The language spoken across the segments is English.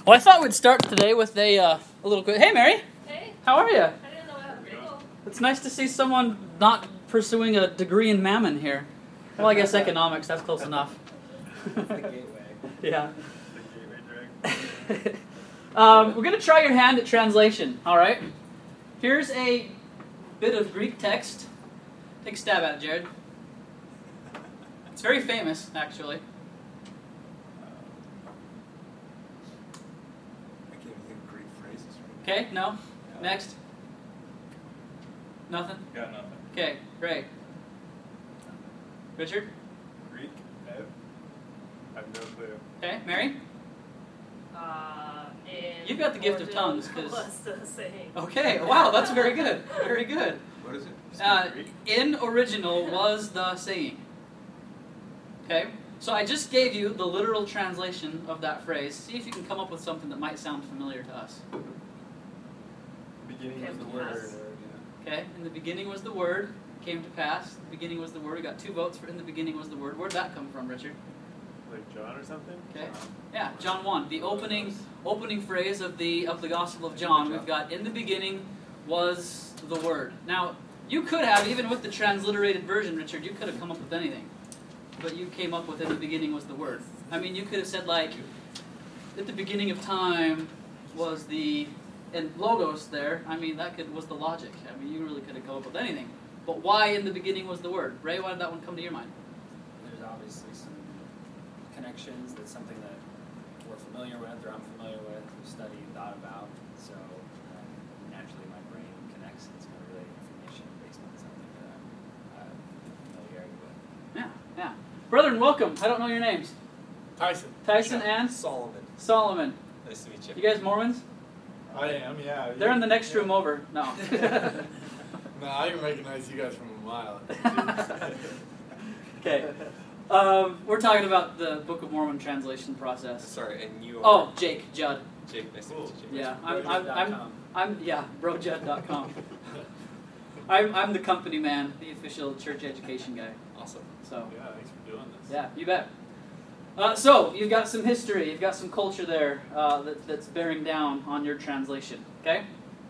Well, I thought we'd start today with a little quick. Hey, Mary. Hey. How are you? I didn't know I had Google. It's nice to see someone not pursuing a degree in mammon here. Well, I guess economics, that's close enough. The gateway. Yeah. The gateway drug. We're going to try your hand at translation, all right? Here's a bit of Greek text. Take a stab at it, Jared. It's very famous, actually. I can't even think of Greek phrases right Okay, no? Next? Nothing? now. Got nothing. Okay, great. Richard? Greek? I have no clue. Okay, Mary? In You've got the gift of original tongues, 'cause- was the saying. Okay, wow, that's very good. Very good. What is it? Greek? In original was the saying. Okay, so I just gave you the literal translation of that phrase. See if you can come up with something that might sound familiar to us. Beginning Came was the to word. pass. Okay, in the beginning was the word, came to pass. The beginning was the word. We got 2 votes for in the beginning was the word. Where'd that come from, Richard? Like John or something? Okay, yeah, John 1, the opening phrase of the Gospel of John. We've got in the beginning was the word. Now, you could have, even with the transliterated version, Richard, you could have come up with anything. But you came up with in the beginning was the word. I mean, you could have said like, at the beginning of time was the, and logos there, I mean, was the logic. I mean, you really could have come up with anything. But why in the beginning was the word? Ray, why did that one come to your mind? There's obviously some connections. That's something that we're familiar with, or I'm familiar with, we've studied, thought about. So naturally, my brain connects and it's going to relay information based on something that I'm familiarity with. Yeah, yeah. Brethren, welcome. I don't know your names. Tyson. Tyson and Solomon. Solomon. Nice to meet you. You guys Mormons? I am, yeah. They're in the next room over. No. No, I can recognize you guys from a mile. Okay. We're talking about the Book of Mormon translation process. Sorry, and you are Oh, Jake Judd. Jake. Nice to meet you, Jake. Yeah, Brojud.com. yeah, brojud.com. I'm the company man, the official church education guy. Awesome. So Yeah, thanks for doing this. yeah, you bet. So you've got some history, you've got some culture there that's bearing down on your translation. Okay.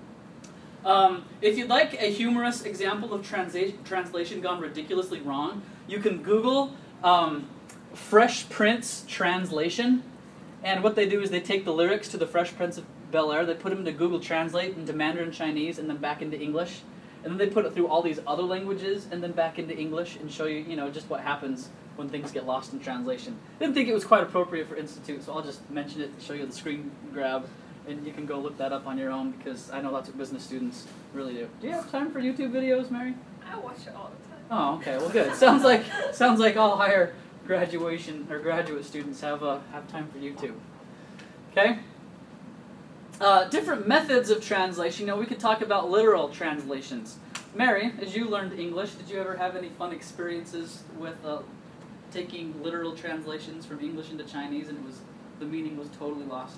If you'd like a humorous example of translation gone ridiculously wrong, you can Google Fresh Prince translation, and what they do is they take the lyrics to the Fresh Prince of Bel-Air, they put them into Google Translate into Mandarin Chinese, and then back into English, and then they put it through all these other languages, and then back into English, and show you, just what happens when things get lost in translation. Didn't think it was quite appropriate for Institute, so I'll just mention it and show you the screen grab. And you can go look that up on your own because I know that's what business students really do. Do you have time for YouTube videos, Mary? I watch it all the time. Oh, okay. Well, good. Sounds like all higher graduation or graduate students have time for YouTube. Okay. Different methods of translation. We could talk about literal translations. Mary, as you learned English, did you ever have any fun experiences with taking literal translations from English into Chinese and the meaning was totally lost?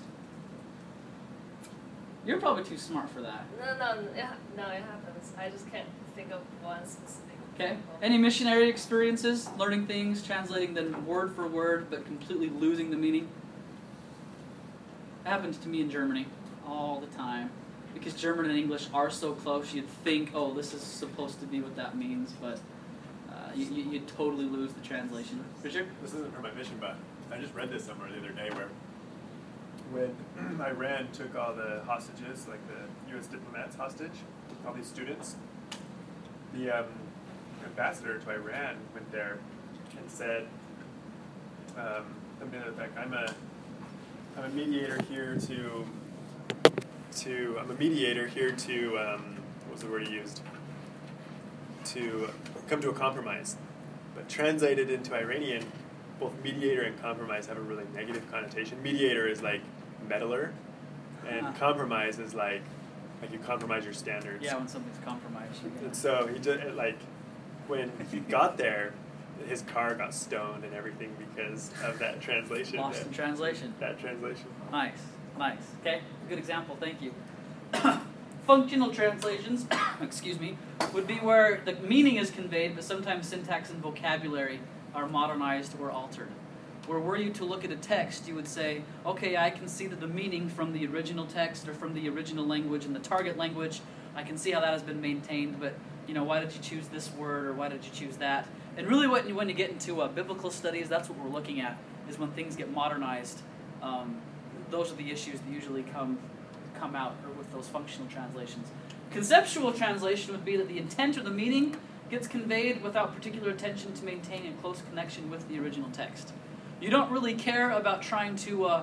You're probably too smart for that. No, it happens. I just can't think of one specific Okay. example. Any missionary experiences, learning things, translating them word for word, but completely losing the meaning? It happens to me in Germany all the time. Because German and English are so close, you'd think, oh, this is supposed to be what that means, but you totally lose the translation. Richard? This isn't for my mission, but I just read this somewhere the other day where when Iran took all the hostages, like the U.S. diplomats hostage, all these students, the ambassador to Iran went there and said, something to the effect, I'm a mediator here to what was the word he used? To come to a compromise. But translated into Iranian, both mediator and compromise have a really negative connotation. Mediator is like meddler, and compromise is like you compromise your standards. Yeah, when something's compromised. And so he just when he got there, his car got stoned and everything because of that translation. Lost in translation. That translation. Nice. Okay, good example, thank you. Functional translations, excuse me, would be where the meaning is conveyed, but sometimes syntax and vocabulary are modernized or altered. Where were you to look at a text, you would say, okay, I can see the meaning from the original text or from the original language and the target language. I can see how that has been maintained, but why did you choose this word or why did you choose that? And really when you get into biblical studies, that's what we're looking at, is when things get modernized. Those are the issues that usually come out or with those functional translations. Conceptual translation would be that the intent or the meaning gets conveyed without particular attention to maintaining a close connection with the original text. You don't really care about trying to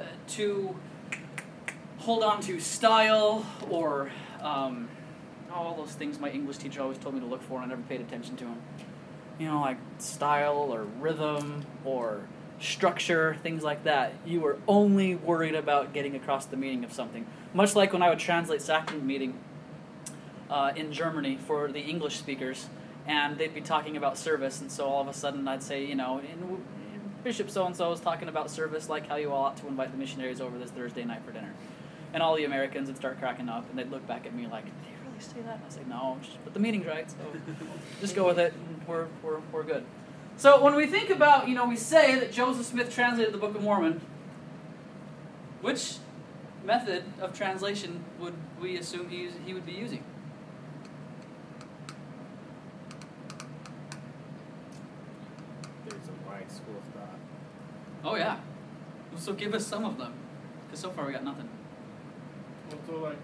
hold on to style or all those things my English teacher always told me to look for, and I never paid attention to them. Like style or rhythm or structure, things like that. You were only worried about getting across the meaning of something. Much like when I would translate sacrament meeting in Germany for the English speakers, and they'd be talking about service, and so all of a sudden I'd say, Bishop so-and-so is talking about service, like how you all ought to invite the missionaries over this Thursday night for dinner. And all the Americans would start cracking up, and they'd look back at me like, did you really say that? And I'd say, no, but the meaning's right, so just go with it, and we're good. So when we think about, we say that Joseph Smith translated the Book of Mormon, which method of translation would we assume he would be using? There's a wide school of thought. Oh yeah. So give us some of them, because so far we got nothing. Well, so like,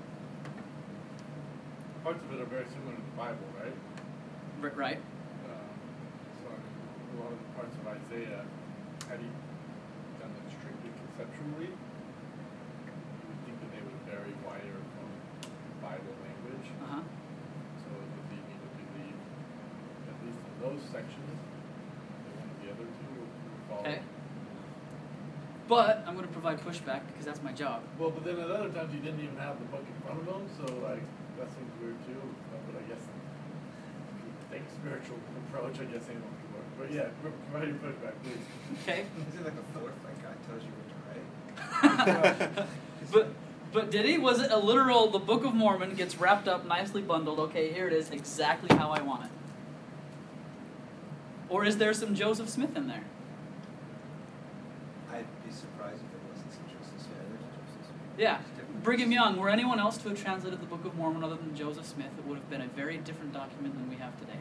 parts of it are very similar to the Bible, right? Right. So a lot of the parts of Isaiah, had he done it strictly conceptually, you would think that they would vary wider from Bible language. Uh-huh. So it would lead me to believe, at least in those sections, that one of the other two would follow. Okay. But I'm going to provide pushback because that's my job. Well, but then at other times you didn't even have the book in front of them, so like that seems weird too. But I guess if you take a spiritual approach, I guess anyone can work. But yeah, provide your pushback, please. Okay. Is it like a fourth, like God tells you what to write? But did he? Was it a literal, the Book of Mormon gets wrapped up, nicely bundled, okay, here it is, exactly how I want it? Or is there some Joseph Smith in there? I'd be surprised if there wasn't some Joseph Smith. There's a Joseph Smith. Yeah. There's different Brigham Young, were anyone else to have translated the Book of Mormon other than Joseph Smith, it would have been a very different document than we have today.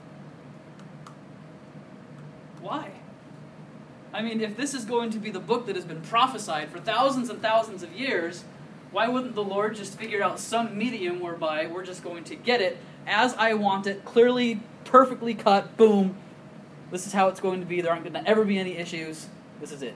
Why? I mean, if this is going to be the book that has been prophesied for thousands and thousands of years, why wouldn't the Lord just figure out some medium whereby we're just going to get it as I want it, clearly, perfectly cut, boom, this is how it's going to be, there aren't going to ever be any issues, this is it.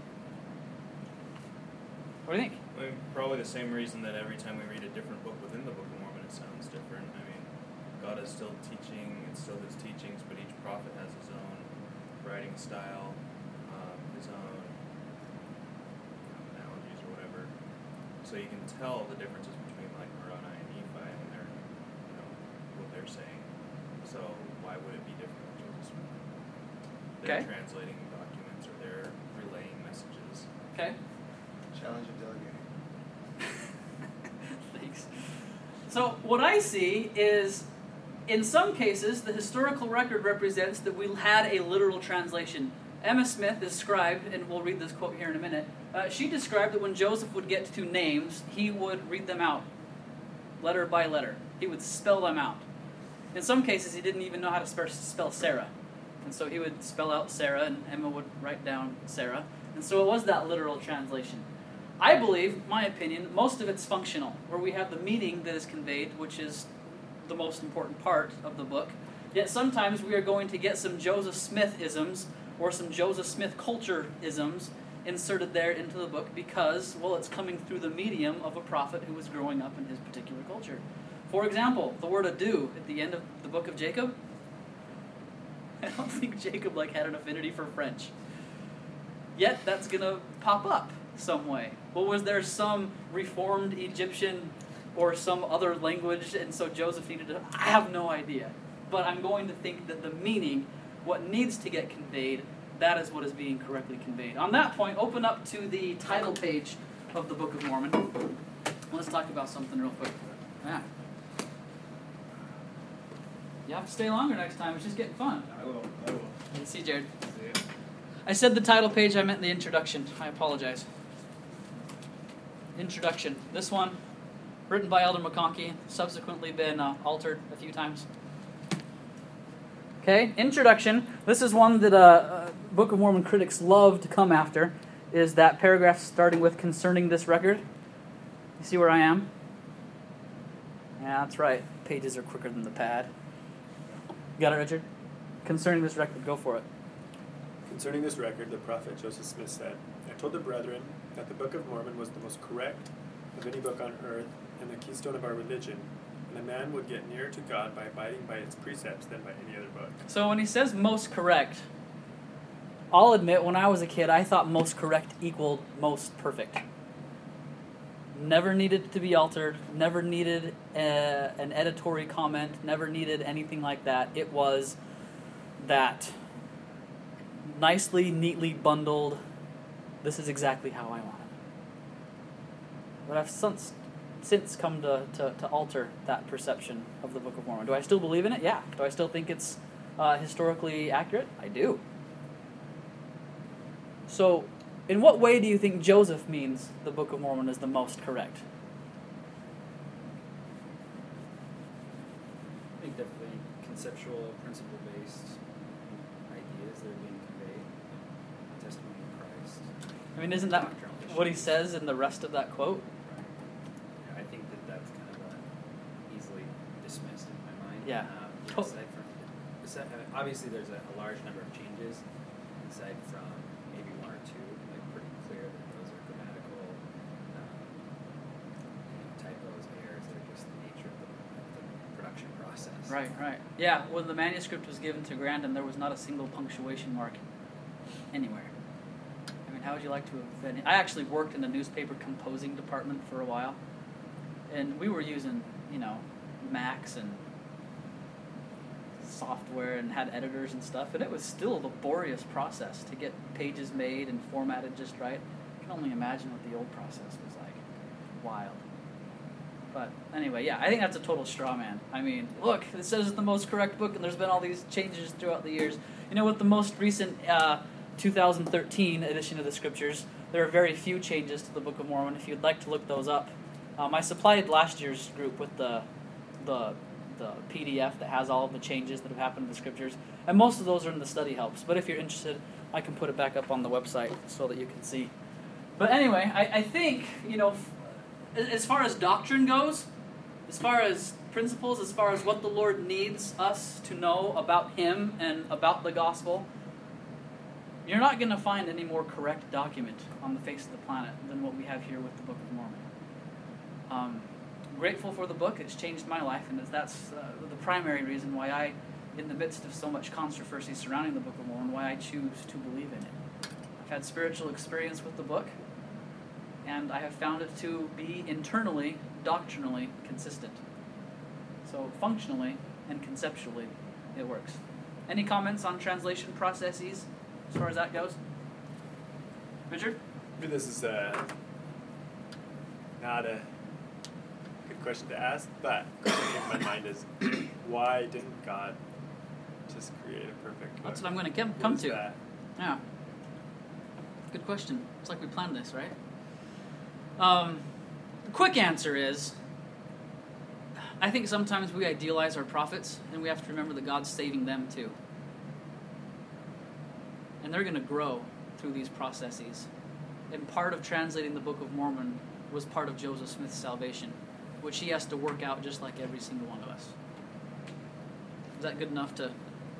What do you think? I mean, probably the same reason that every time we read a different book within the Book of Mormon, it sounds different. I mean, God is still teaching, it's still his teachings, but each prophet has his own writing style, his own analogies or whatever. So you can tell the differences between like Moroni and Nephi and their, what they're saying. So why would it be different with Joseph Smith? They're Okay. translating documents or they're relaying messages. Okay. challenge of delegating. Thanks. So what I see is, in some cases, the historical record represents that we had a literal translation. Emma Smith described, and we'll read this quote here in a minute, she described that when Joseph would get to names, he would read them out, letter by letter. He would spell them out. In some cases, he didn't even know how to spell Sarah. And so he would spell out Sarah, and Emma would write down Sarah. And so it was that literal translation. I believe, my opinion, most of it's functional, where we have the meaning that is conveyed, which is the most important part of the book. Yet sometimes we are going to get some Joseph Smith-isms or some Joseph Smith culture-isms inserted there into the book because, well, it's coming through the medium of a prophet who was growing up in his particular culture. For example, the word ado at the end of the book of Jacob, I don't think Jacob had an affinity for French. Yet that's going to pop up some way. Well, was there some reformed Egyptian or some other language, and so Joseph needed to... I have no idea. But I'm going to think that the meaning, what needs to get conveyed, that is what is being correctly conveyed. On that point, open up to the title page of the Book of Mormon. Let's talk about something real quick. Yeah. You have to stay longer next time. It's just getting fun. I will. See you, Jared. See ya. I said the title page, I meant the introduction. I apologize. Introduction. This one, written by Elder McConkie, subsequently been altered a few times. Okay, introduction. This is one that Book of Mormon critics love to come after, is that paragraph starting with concerning this record. You see where I am? Yeah, that's right. Pages are quicker than the pad. You got it, Richard? Concerning this record, go for it. Concerning this record, the prophet Joseph Smith said, I told the brethren that the Book of Mormon was the most correct of any book on earth and the keystone of our religion, and a man would get nearer to God by abiding by its precepts than by any other book. So when he says most correct, I'll admit when I was a kid, I thought most correct equaled most perfect. Never needed to be altered, never needed an editorial comment, never needed anything like that. It was that nicely, neatly bundled, this is exactly how I want it. But I've since come to alter that perception of the Book of Mormon. Do I still believe in it? Yeah. Do I still think it's historically accurate? I do. So, in what way do you think Joseph means the Book of Mormon is the most correct? I think definitely conceptual, principle-based ideas that are being conveyed. Testimony of Christ. I mean, isn't that Doctrinal what he issues. says in the rest of that quote? Right. I think that's kind of easily dismissed in my mind. Yeah. Aside from, obviously, there's a large number of changes. Aside from maybe one or two, like pretty clear that those are grammatical typos, errors. They're just the nature of the production process. Right, right. Yeah, when the manuscript was given to Grandin, there was not a single punctuation mark anywhere. I mean, how would you like to have been? I actually worked in the newspaper composing department for a while, and we were using, Macs and software and had editors and stuff, and it was still a laborious process to get pages made and formatted just right. I can only imagine what the old process was like. Wild. But anyway, yeah, I think that's a total straw man. I mean, look, it says it's the most correct book, and there's been all these changes throughout the years. With the most recent 2013 edition of the Scriptures, there are very few changes to the Book of Mormon. If you'd like to look those up, I supplied last year's group with the PDF that has all of the changes that have happened to the Scriptures, and most of those are in the study helps. But if you're interested, I can put it back up on the website so that you can see. But anyway, I think, as far as doctrine goes, as far as principles, as far as what the Lord needs us to know about Him and about the gospel, you're not going to find any more correct document on the face of the planet than what we have here with the Book of Mormon. I'm grateful for the book. It's changed my life, and that's the primary reason why I, in the midst of so much controversy surrounding the Book of Mormon, why I choose to believe in it. I've had spiritual experience with the book, and I have found it to be internally, doctrinally consistent. So functionally and conceptually, it works. Any comments on translation processes as far as that goes? Richard? Maybe this is not a good question to ask, but the question in my mind is, why didn't God just create a perfect book? That's what I'm going to come What is to. that? Yeah. Good question. It's like we planned this, right? The quick answer is, I think sometimes we idealize our prophets, and we have to remember that God's saving them too. And they're going to grow through these processes. And part of translating the Book of Mormon was part of Joseph Smith's salvation, which he has to work out just like every single one of us. Is that good enough to...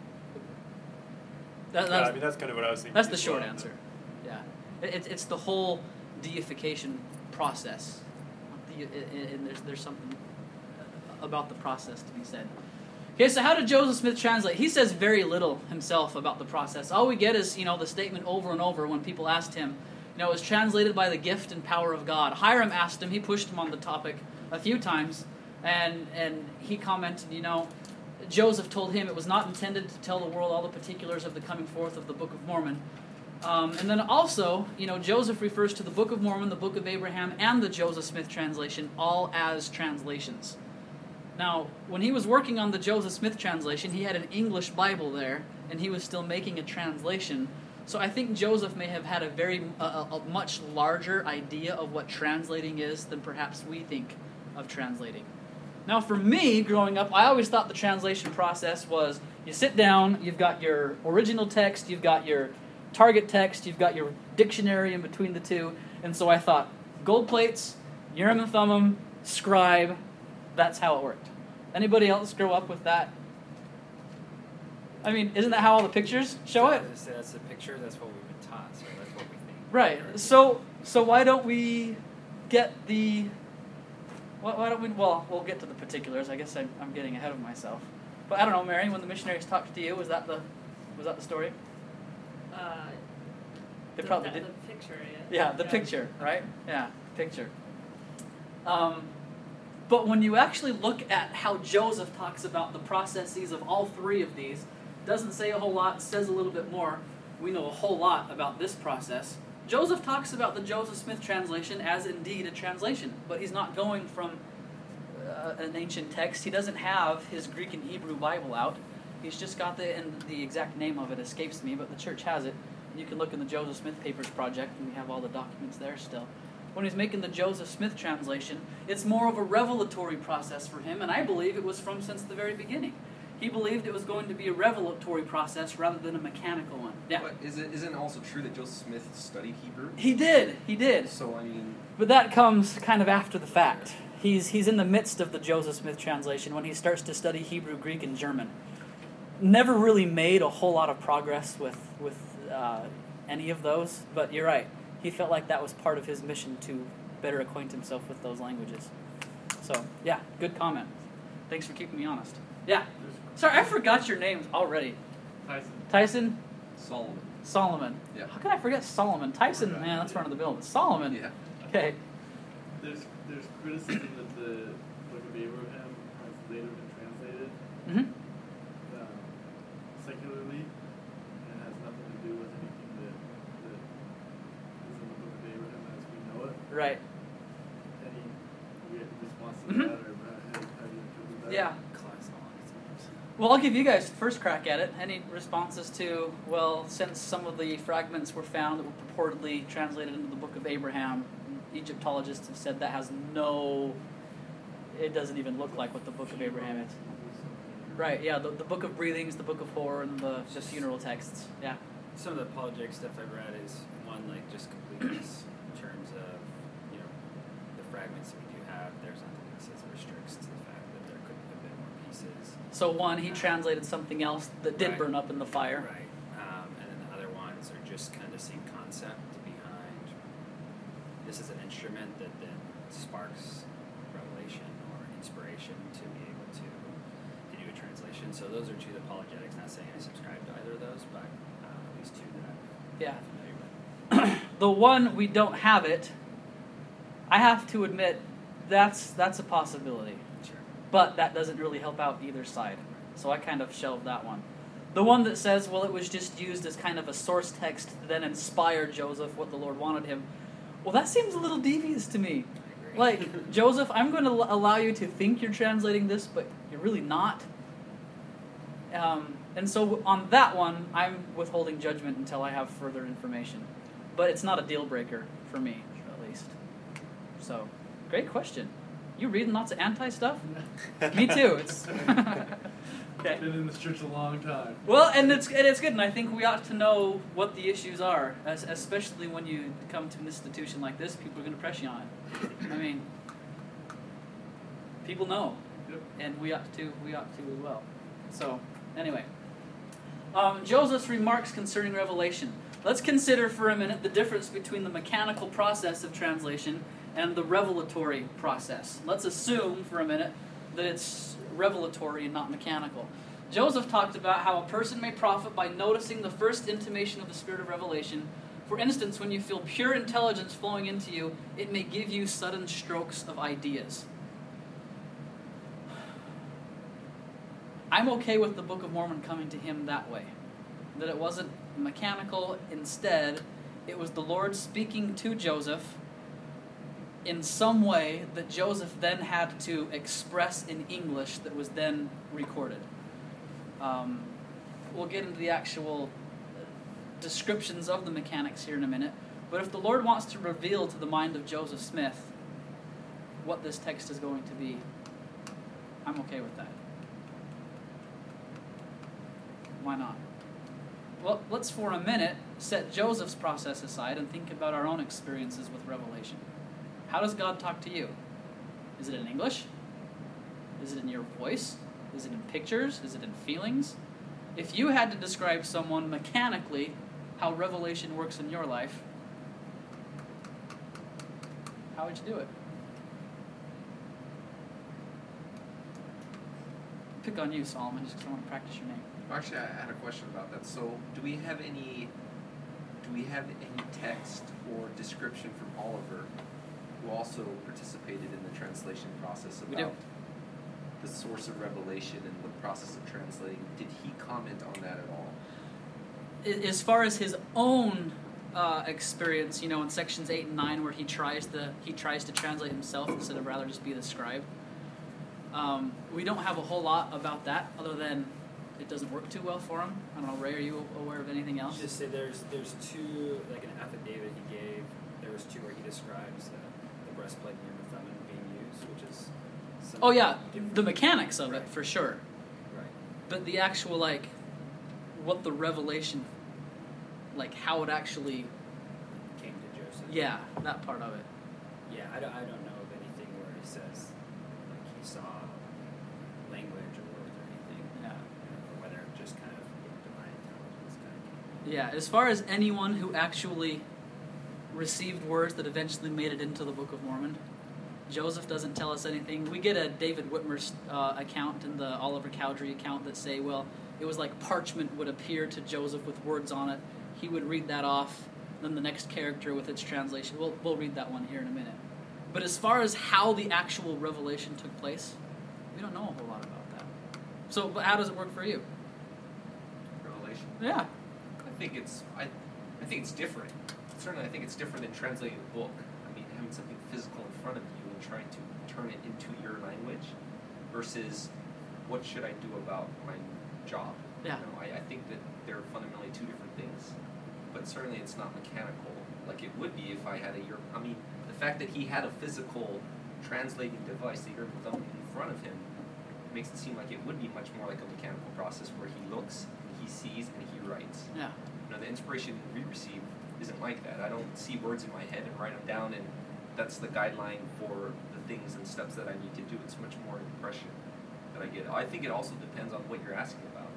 That's kind of what I was thinking. That's the as short well. answer. Yeah. It's the whole deification process. And there's something about the process to be said. Okay, so how did Joseph Smith translate? He says very little himself about the process. All we get is, the statement over and over when people asked him. It was translated by the gift and power of God. Hiram asked him, he pushed him on the topic a few times, and he commented, Joseph told him it was not intended to tell the world all the particulars of the coming forth of the Book of Mormon. And then also, Joseph refers to the Book of Mormon, the Book of Abraham, and the Joseph Smith translation all as translations. Now, when he was working on the Joseph Smith translation, he had an English Bible there, and he was still making a translation So I think Joseph may have had a much larger idea of what translating is than perhaps we think of translating. Now for me, growing up, I always thought the translation process was you sit down, you've got your original text, you've got your target text, you've got your dictionary in between the two, and so I thought, gold plates, Urim and Thummim, scribe, that's how it worked. Anybody else grow up with that? I mean, isn't that how all the pictures show it? That's the picture, that's what we've been taught, so that's what we think. Right. So why don't we get the... Why don't we... Well, we'll get to the particulars. I guess I'm getting ahead of myself. But I don't know, Mary, when the missionaries talked to you, was that the story? They probably did. The picture, Yeah, the picture, right? Yeah, picture. But when you actually look at how Joseph talks about the processes of all three of these, doesn't say a whole lot, says a little bit more. We know a whole lot about this process. Joseph talks about the Joseph Smith translation as indeed a translation, but he's not going from an ancient text. He doesn't have his Greek and Hebrew Bible out. He's just got the exact name of it escapes me, but the church has it. You can look in the Joseph Smith Papers Project, and we have all the documents there still. When he's making the Joseph Smith translation, it's more of a revelatory process for him, and I believe it was from since the very beginning. He believed it was going to be a revelatory process rather than a mechanical one. Yeah. But isn't it also true that Joseph Smith studied Hebrew? He did. So, I mean... But that comes kind of after the fact. He's in the midst of the Joseph Smith translation when he starts to study Hebrew, Greek, and German. Never really made a whole lot of progress with any of those, but you're right. He felt like that was part of his mission to better acquaint himself with those languages. So, yeah, good comment. Thanks for keeping me honest. Yeah. Sorry, I forgot your names already. Tyson? Solomon. Yeah. How could I forget Solomon? Tyson, man, that's front of the bill. But Solomon. Yeah. Okay. There's criticism that the Book of Abraham has later been translated Mm-hmm. secularly and has nothing to do with anything that is in the Book of Abraham as we know it. Right. Any weird response to Mhm. that, or how do you interpret that? Yeah. Class all on its own. Well, I'll give you guys first crack at it. Any responses to, well, since some of the fragments were found that were purportedly translated into the Book of Abraham, Egyptologists have said that has it doesn't even look like what the Book of Abraham is. Right, yeah, the Book of Breathings, the Book of Horror, and the funeral texts, yeah. Some of the apologetic stuff I've read is, one, like, just completeness in terms of, the fragments that we do have. There's nothing that says restricts to the fact that there could have been more pieces. So one, he translated something else that did Right. burn up in the fire. Right. And then the other ones are just kind of the same concept behind this is an instrument that then sparks revelation or inspiration to be able to do a translation. So those are two apologetics. Not saying I subscribe to either of those, but at least two that Yeah. I'm familiar with. The one we don't have it, I have to admit, that's a possibility. Sure. But that doesn't really help out either side. So I kind of shelved that one. The one that says, well, it was just used as kind of a source text to then inspire Joseph what the Lord wanted him. Well, that seems a little devious to me. I agree. Like, Joseph, I'm going to allow you to think you're translating this, but you're really not. And so on that one, I'm withholding judgment until I have further information. But it's not a deal breaker for me, at least. So, great question. You reading lots of anti-stuff? Me too. It's okay. Been in this church a long time. Well, and it's good, and I think we ought to know what the issues are, especially when you come to an institution like this. People are going to press you on it. I mean, people know, Yep. and we ought to as well. So, anyway, Joseph's remarks concerning Revelation. Let's consider for a minute the difference between the mechanical process of translation and the revelatory process. Let's assume for a minute that it's revelatory and not mechanical. Joseph talked about how a person may profit by noticing the first intimation of the spirit of revelation. For instance, when you feel pure intelligence flowing into you, it may give you sudden strokes of ideas. I'm okay with the Book of Mormon coming to him that way. That it wasn't mechanical. Instead, it was the Lord speaking to Joseph in some way that Joseph then had to express in English that was then recorded. We'll get into the actual descriptions of the mechanics here in a minute. But if the Lord wants to reveal to the mind of Joseph Smith what this text is going to be, I'm okay with that. Why not? Well, let's for a minute set Joseph's process aside and think about our own experiences with Revelation. How does God talk to you? Is it in English? Is it in your voice? Is it in pictures? Is it in feelings? If you had to describe someone mechanically how Revelation works in your life, how would you do it? Pick on you, Solomon, just because I want to practice your name. Actually, I had a question about that. So, do we have any text or description from Oliver, who also participated in the translation process, We do. about the source of revelation and the process of translating? Did he comment on that at all? As far as his own experience, in sections 8 and 9, where he tries to translate himself instead of rather just be the scribe. We don't have a whole lot about that, other than it doesn't work too well for him. I don't know, Ray, are you aware of anything else? Just say there's two, like an affidavit he gave. There was two where he describes the breastplate near the Thummim being used, which is. Oh yeah, different. the mechanics of Right. it for sure. Right. But the actual what the revelation, how it actually, Came to Joseph. yeah, that part of it. Yeah, I don't know of anything where he says he saw language or words or anything. Yeah. Or whether it just kind of divine intelligence kind of. Yeah, as far as anyone who actually received words that eventually made it into the Book of Mormon, Joseph doesn't tell us anything. We get a David Whitmer's account and the Oliver Cowdery account that say, well, it was like parchment would appear to Joseph with words on it. He would read that off. Then the next character with its translation. We'll read that one here in a minute. But as far as how the actual revelation took place, we don't know a whole lot about that. So, but how does it work for you? Revelation. Yeah. I think it's different. Certainly, I think it's different than translating a book. I mean, having something physical in front of you and trying to turn it into your language, versus what should I do about my job? Yeah. I think that they're fundamentally two different things. But certainly, it's not mechanical like it would be if I had the fact that he had a physical translating device, the Urim Thummim, in front of him, makes it seem like it would be much more like a mechanical process where he looks, he sees, and he writes. Yeah. The inspiration we receive isn't like that. I don't see words in my head and write them down, and that's the guideline for the things and steps that I need to do. It's much more impression that I get. I think it also depends on what you're asking about.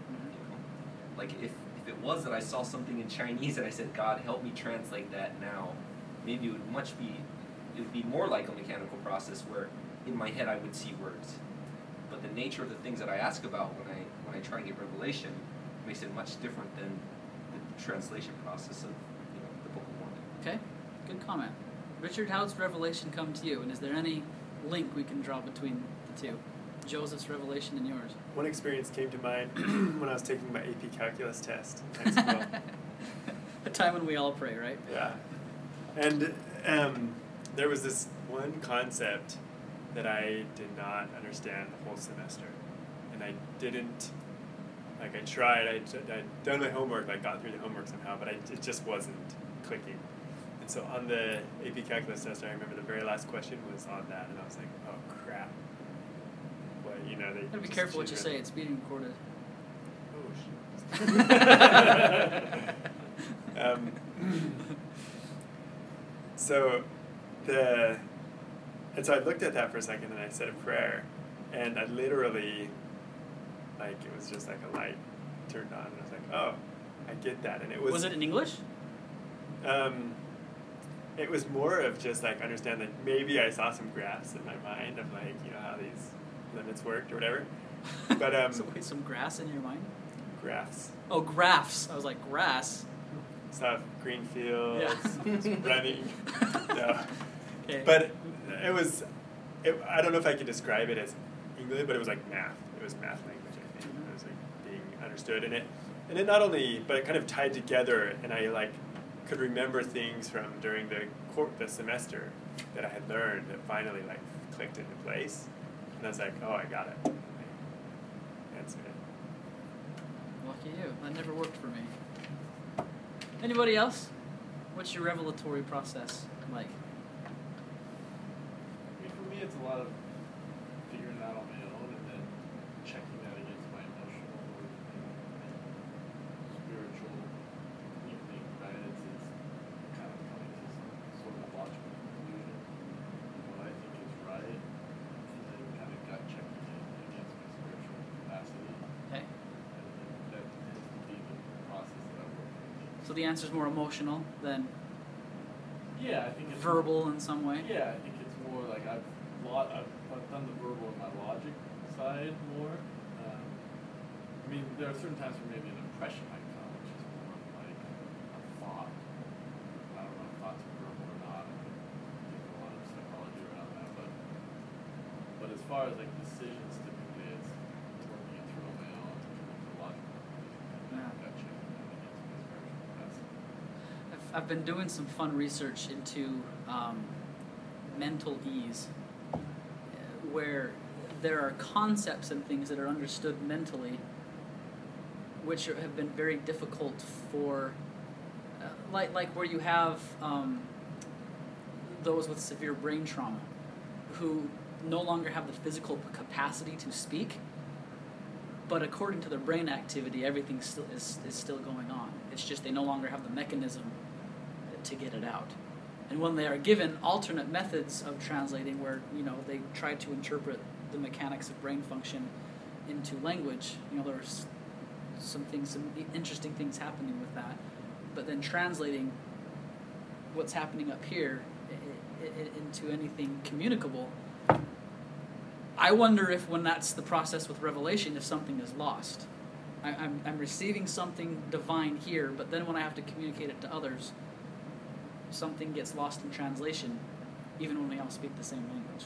Like if it was that I saw something in Chinese and I said, God, help me translate that now, maybe it would be more like a mechanical process where in my head I would see words. But the nature of the things that I ask about when I try and get revelation makes it much different than the translation process of the Book of Mormon. Okay, good comment. Richard, how does revelation come to you? And is there any link we can draw between the two? Joseph's revelation and yours. One experience came to mind when I was taking my AP Calculus test in high school. A time when we all pray, right? Yeah. And there was this one concept that I did not understand the whole semester. And I didn't, I tried, I'd done my homework, I got through the homework somehow, but it just wasn't clicking. And so on the AP Calculus test, I remember the very last question was on that, and I was like, oh crap. Well, they Gotta be just careful what you choose say, random- it's being recorded. Oh, shit. And so I looked at that for a second and I said a prayer, and I literally, it was just like a light turned on, and I was like, oh, I get that. And it was. Was it in English? It was more of just understand that maybe I saw some graphs in my mind of how these limits worked or whatever. But So wait, some grass in your mind? graphs. Oh, graphs. I was like, grass. Stuff, green fields, Yeah. running. No. Okay. But I don't know if I can describe it as English, but it was like math. It was math language, I think. It was being understood. And it not only, but it kind of tied together, and I could remember things from during the semester that I had learned that finally clicked into place. And I was like, oh, I got it. I answered it. Lucky you. That never worked for me. Anybody else? What's your revelatory process like? I mean, for me, it's a lot of figuring it out on my own and then checking that against my emotional and spiritual evening, right? It's kind of coming to some sort of logical conclusion of what I think is right, and then kind of gut checking it against my spiritual capacity. Okay. And that tends to be the process that I work through. So the answer's more emotional than Yeah, I think it's verbal in some way? Yeah, I think it's more like I've done the verbal and my logic side more. I mean, there are certain times where maybe an impression might come, which is more like a thought. I don't know if thoughts are verbal or not. I think there's a lot of psychology around that, but as far as like decisions, typically it's working it through on my own in terms of logical conclusion and gut checking that against my spiritual capacity. I've been doing some fun research into mental ease, where there are concepts and things that are understood mentally which have been very difficult for, like where you have those with severe brain trauma who no longer have the physical capacity to speak, but according to their brain activity, everything still is still going on. It's just they no longer have the mechanism to get it out. And when they are given alternate methods of translating where, they try to interpret the mechanics of brain function into language, there's some interesting things happening with that. But then translating what's happening up here into anything communicable, I wonder if when that's the process with revelation, if something is lost. I'm receiving something divine here, but then when I have to communicate it to others, something gets lost in translation, even when we all speak the same language.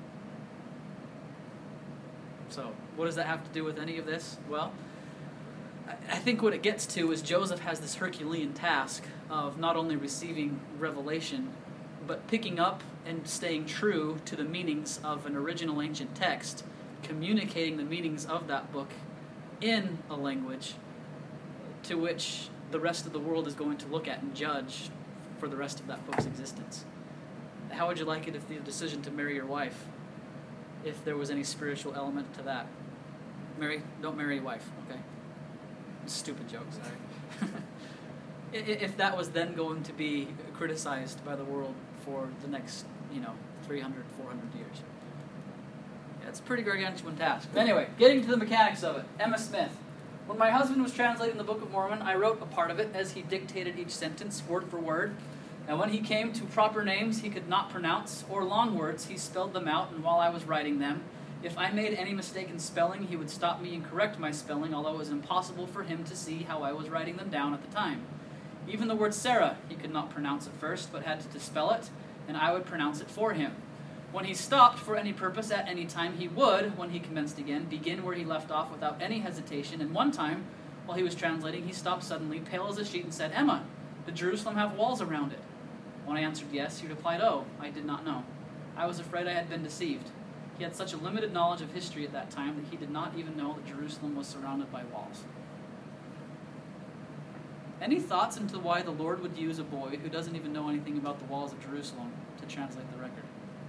So, what does that have to do with any of this? Well, I think what it gets to is Joseph has this Herculean task of not only receiving revelation, but picking up and staying true to the meanings of an original ancient text, communicating the meanings of that book in a language to which the rest of the world is going to look at and judge for the rest of that book's existence. How would you like it if the decision to marry your wife, if there was any spiritual element to that? Don't marry your wife, okay? Stupid joke, sorry. If that was then going to be criticized by the world for the next, 300, 400 years. Yeah, it's a pretty gargantuan task. But anyway, getting to the mechanics of it. Emma Smith. When my husband was translating the Book of Mormon, I wrote a part of it as he dictated each sentence, word for word. And when he came to proper names he could not pronounce, or long words, he spelled them out, and while I was writing them, if I made any mistake in spelling, he would stop me and correct my spelling, although it was impossible for him to see how I was writing them down at the time. Even the word Sarah he could not pronounce at first, but had to spell it, and I would pronounce it for him. When he stopped for any purpose at any time, he would, when he commenced again, begin where he left off without any hesitation, and one time, while he was translating, he stopped suddenly, pale as a sheet, and said, "Emma, did Jerusalem have walls around it?" When I answered yes, he replied, "Oh, I did not know. I was afraid I had been deceived." He had such a limited knowledge of history at that time that he did not even know that Jerusalem was surrounded by walls. Any thoughts into why the Lord would use a boy who doesn't even know anything about the walls of Jerusalem to translate the record?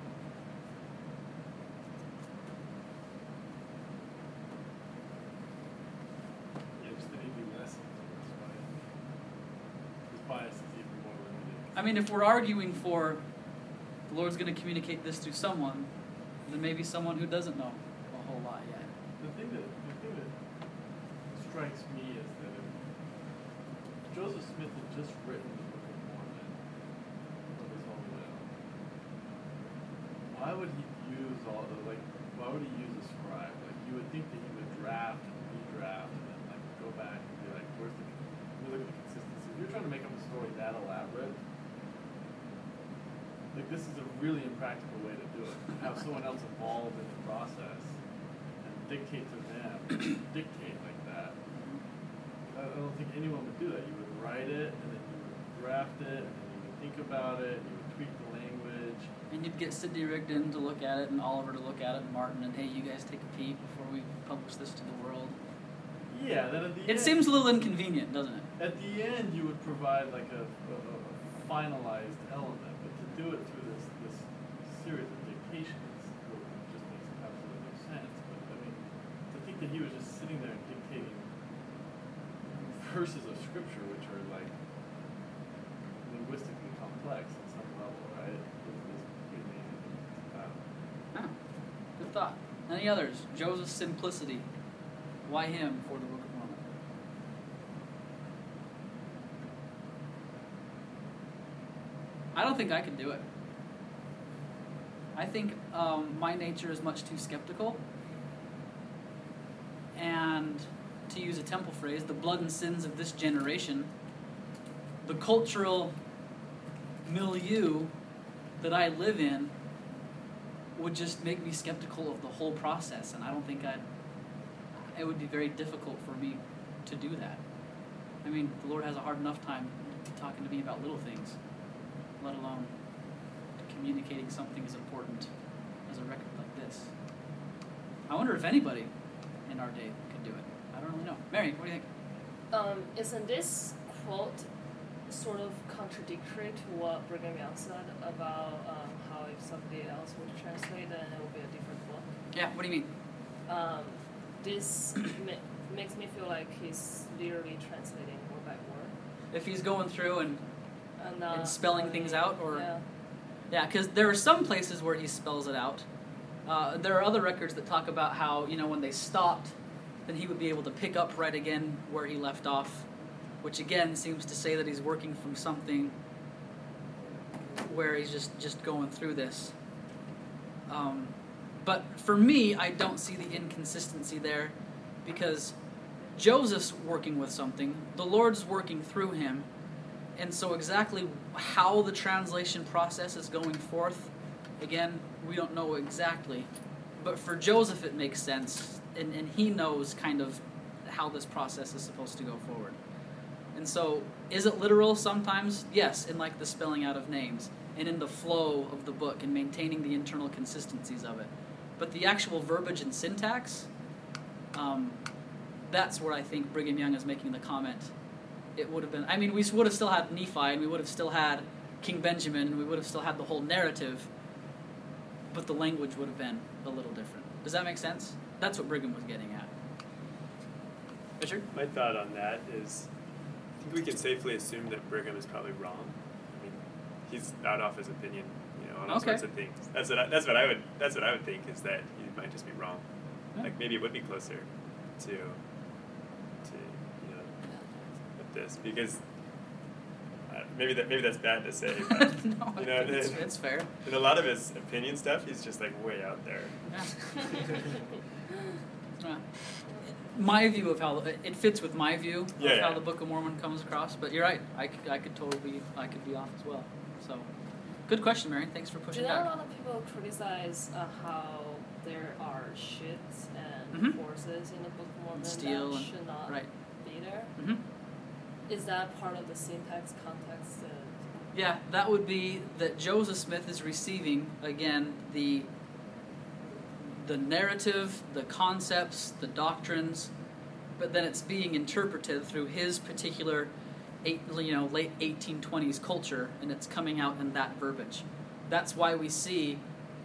Yeah, just anything less. That's why his bias is even more limited. I mean, if we're arguing for the Lord's going to communicate this through someone, then maybe someone who doesn't know a whole lot yet. The thing that strikes me is that if Joseph Smith had just written the Book of Mormon of his own will, why would he use why would he use a scribe? Like, you would think that he would draft and redraft and then go back and be like, look at the consistency. If you're trying to make up a story that elaborate, this is a really impractical way to do it. Have someone else involved in the process and dictate to them, dictate like that. I don't think anyone would do that. You would write it, and then you would draft it, and then you would think about it, you would tweak the language. And you'd get Sidney Rigdon to look at it, and Oliver to look at it, and Martin, and hey, you guys take a peek before we publish this to the world. Yeah, then at the end. It seems a little inconvenient, doesn't it? At the end, you would provide like a finalized element, but to do it through this series of dictations just makes absolutely no sense. But I mean, to think that he was just sitting there and dictating verses of scripture which are like linguistically complex at some level, right? Is pretty amazing. Oh, good thought. Any others? Joseph's simplicity. Why him for the Book of Mormon? I don't think I could do it. I think my nature is much too skeptical. And to use a temple phrase, the blood and sins of this generation, the cultural milieu that I live in would just make me skeptical of the whole process, and I don't think it would be very difficult for me to do that. I mean, the Lord has a hard enough time talking to me about little things, let alone communicating something as important as a record like this. I wonder if anybody in our day could do it. I don't really know. Mary, what do you think? Isn't this quote sort of contradictory to what Brigham Young said about how if somebody else would translate, then it would be a different book? Yeah, what do you mean? This makes me feel like he's literally translating word by word. If he's going through and spelling things out, or yeah. Yeah, because there are some places where he spells it out. There are other records that talk about how, when they stopped, then he would be able to pick up right again where he left off, which again seems to say that he's working from something where he's just going through this. But for me, I don't see the inconsistency there, because Joseph's working with something, the Lord's working through him, and so exactly how the translation process is going forth, again, we don't know exactly. But for Joseph it makes sense, and he knows kind of how this process is supposed to go forward. And so, is it literal sometimes? Yes, in like the spelling out of names, and in the flow of the book, and maintaining the internal consistencies of it. But the actual verbiage and syntax, that's where I think Brigham Young is making the comment. It would have been, we would have still had Nephi, and we would have still had King Benjamin, and we would have still had the whole narrative, but the language would have been a little different. Does that make sense? That's what Brigham was getting at. Richard? My thought on that is, I think we can safely assume that Brigham is probably wrong. I mean, he's out off his opinion, on all sorts of things. That's what I would think, is that he might just be wrong. Yeah. Like maybe it would be closer to this, because maybe that's bad to say, but No, it's fair. In a lot of his opinion stuff, he's just like way out there. Yeah. My view of how it fits with my view of how the Book of Mormon comes across, but you're right. I could totally be off as well. So, good question, Mary. Thanks for pushing back. A lot of people criticize how there are ships and horses in the Book of Mormon Steel that should not be there? Mm-hmm. Is that part of the syntax context? Yeah, that would be that Joseph Smith is receiving, again, the narrative, the concepts, the doctrines, but then it's being interpreted through his particular late 1820s culture, and it's coming out in that verbiage. That's why we see,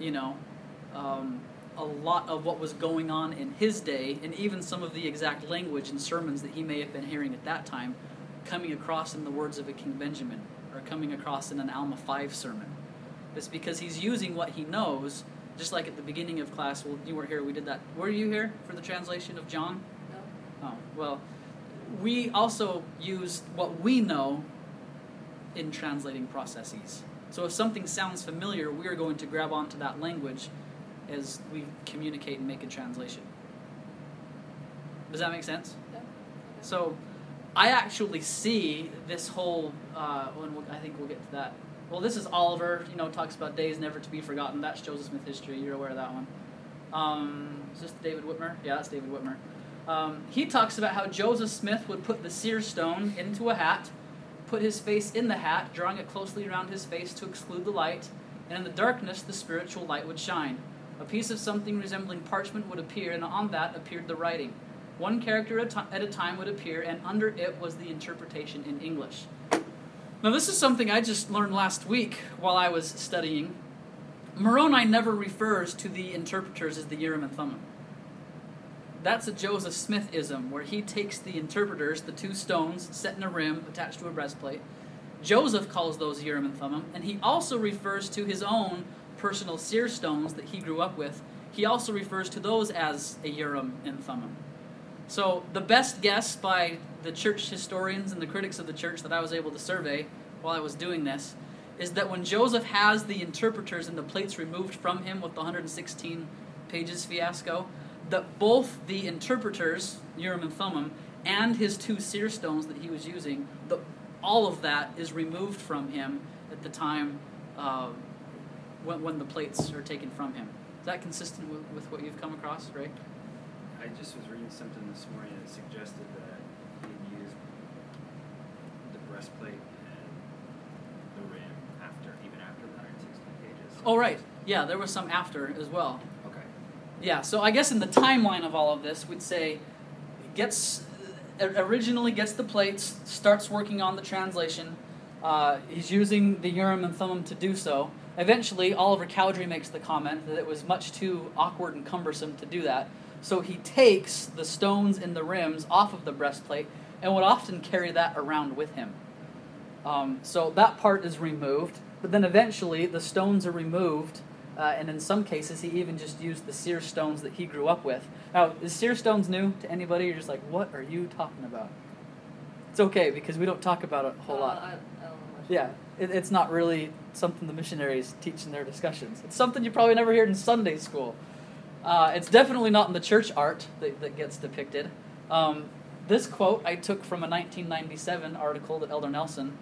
a lot of what was going on in his day, and even some of the exact language and sermons that he may have been hearing at that time, coming across in the words of a King Benjamin, or coming across in an Alma 5 sermon. It's because he's using what he knows, just like at the beginning of class. Well, you were here, we did that. Were you here for the translation of John? No. Oh, well, we also use what we know in translating processes. So if something sounds familiar, we are going to grab onto that language as we communicate and make a translation. Does that make sense? Yeah. So I actually see this whole, I think we'll get to that. Well, this is Oliver, talks about days never to be forgotten. That's Joseph Smith history. You're aware of that one. Is this David Whitmer? Yeah, that's David Whitmer. He talks about how Joseph Smith would put the seer stone into a hat, put his face in the hat, drawing it closely around his face to exclude the light, and in the darkness the spiritual light would shine. A piece of something resembling parchment would appear, and on that appeared the writing. One character at a time would appear, and under it was the interpretation in English. Now, this is something I just learned last week while I was studying. Moroni never refers to the interpreters as the Urim and Thummim. That's a Joseph Smith-ism, where he takes the interpreters, the two stones set in a rim attached to a breastplate. Joseph calls those Urim and Thummim, and he also refers to his own personal seer stones that he grew up with. He also refers to those as a Urim and Thummim. So the best guess by the church historians and the critics of the church that I was able to survey while I was doing this is that when Joseph has the interpreters and the plates removed from him with the 116 pages fiasco, that both the interpreters, Urim and Thummim, and his two seer stones that he was using, all of that is removed from him at the time when the plates are taken from him. Is that consistent with what you've come across, Ray? I just was reading something this morning that suggested that he'd used the breastplate and the rim even after the 116 pages. Oh, right. Yeah, there was some after as well. Okay. Yeah, so I guess in the timeline of all of this, we'd say originally gets the plates, starts working on the translation. He's using the Urim and Thummim to do so. Eventually, Oliver Cowdery makes the comment that it was much too awkward and cumbersome to do that. So he takes the stones in the rims off of the breastplate and would often carry that around with him. So that part is removed, but then eventually the stones are removed, and in some cases he even just used the seer stones that he grew up with. Now, is seer stones new to anybody? You're just like, what are you talking about? It's okay, because we don't talk about it a whole lot. I don't know much. Yeah, it's not really something the missionaries teach in their discussions. It's something you probably never heard in Sunday school. It's definitely not in the church art that gets depicted. This quote I took from a 1997 article that Elder Nelson